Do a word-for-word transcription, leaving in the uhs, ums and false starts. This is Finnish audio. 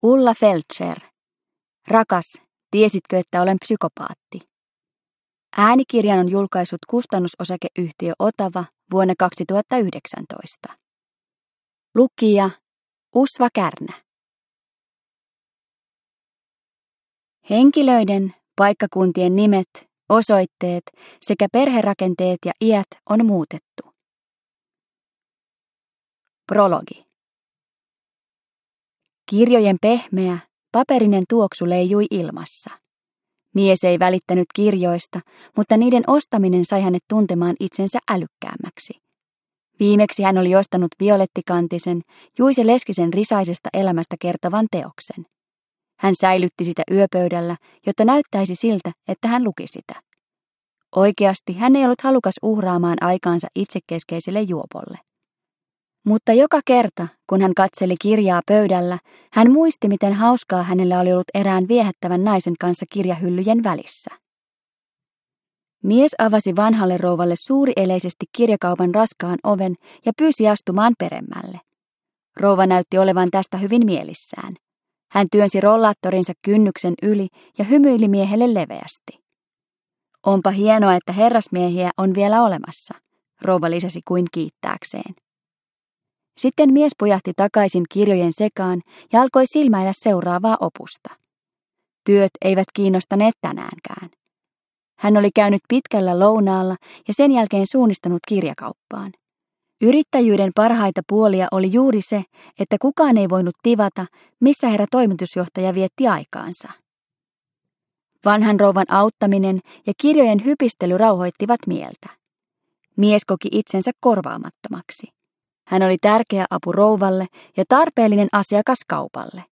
Ulla Feltscher. Rakas, tiesitkö, että olen psykopaatti? Äänikirjan on julkaissut kustannusosakeyhtiö Otava vuonna kaksituhattayhdeksäntoista. Lukija Usva Kärnä. Henkilöiden, paikkakuntien nimet, osoitteet sekä perherakenteet ja iät on muutettu. Prologi. Kirjojen pehmeä, paperinen tuoksu leijui ilmassa. Mies ei välittänyt kirjoista, mutta niiden ostaminen sai hänet tuntemaan itsensä älykkäämmäksi. Viimeksi hän oli ostanut violettikantisen, Juise Leskisen risaisesta elämästä kertovan teoksen. Hän säilytti sitä yöpöydällä, jotta näyttäisi siltä, että hän luki sitä. Oikeasti hän ei ollut halukas uhraamaan aikaansa itsekeskeiselle juopolle. Mutta joka kerta, kun hän katseli kirjaa pöydällä, hän muisti, miten hauskaa hänellä oli ollut erään viehättävän naisen kanssa kirjahyllyjen välissä. Mies avasi vanhalle rouvalle suurieleisesti kirjakaupan raskaan oven ja pyysi astumaan peremmälle. Rouva näytti olevan tästä hyvin mielissään. Hän työnsi rollaattorinsa kynnyksen yli ja hymyili miehelle leveästi. Onpa hienoa, että herrasmiehiä on vielä olemassa, rouva lisäsi kuin kiittääkseen. Sitten mies pujahti takaisin kirjojen sekaan ja alkoi silmäillä seuraavaa opusta. Työt eivät kiinnostaneet tänäänkään. Hän oli käynyt pitkällä lounaalla ja sen jälkeen suunnistanut kirjakauppaan. Yrittäjyyden parhaita puolia oli juuri se, että kukaan ei voinut tivata, missä herra toimitusjohtaja vietti aikaansa. Vanhan rouvan auttaminen ja kirjojen hypistely rauhoittivat mieltä. Mies koki itsensä korvaamattomaksi. Hän oli tärkeä apu rouvalle ja tarpeellinen asiakas kaupalle.